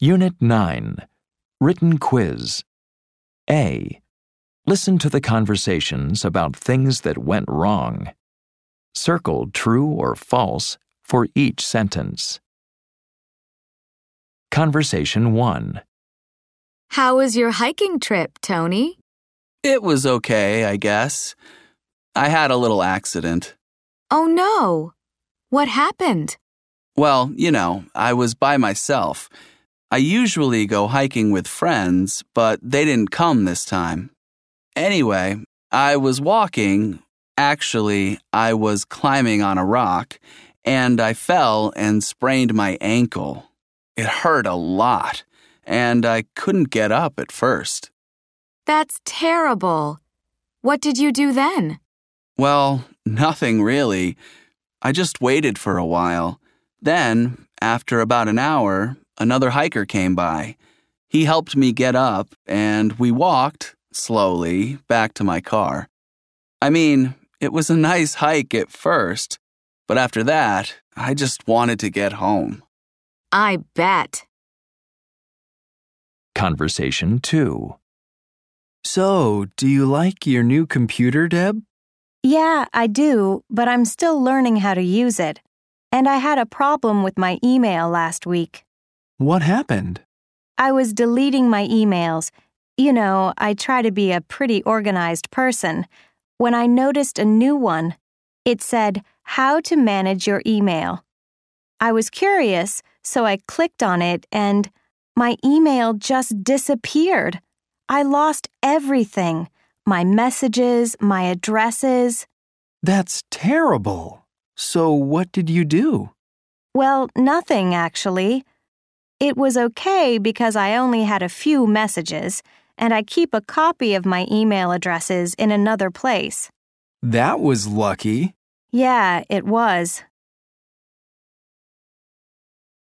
Unit 9. Written Quiz. A. Listen to the conversations about things that went wrong. Circle true or false for each sentence. Conversation 1. How was your hiking trip, Tony? It was okay, I guess. I had a little accident. Oh no! What happened? Well, I was by myself. I usually go hiking with friends, but they didn't come this time. Anyway, I was walking. Actually, I was climbing on a rock, and I fell and sprained my ankle. It hurt a lot, and I couldn't get up at first. That's terrible. What did you do then? Well, nothing really. I just waited for a while. Then, after about an hour, another hiker came by. He helped me get up, and we walked, slowly, back to my car. I mean, it was a nice hike at first, but after that, I just wanted to get home. I bet. Conversation 2. So, do you like your new computer, Deb? Yeah, I do, but I'm still learning how to use it. And I had a problem with my email last week. What happened? I was deleting my emails. I try to be a pretty organized person. When I noticed a new one, it said, "How to manage your email." I was curious, so I clicked on it and my email just disappeared. I lost everything. My messages, my addresses. That's terrible. So what did you do? Well, nothing actually. It was okay because I only had a few messages, and I keep a copy of my email addresses in another place. That was lucky. Yeah, it was.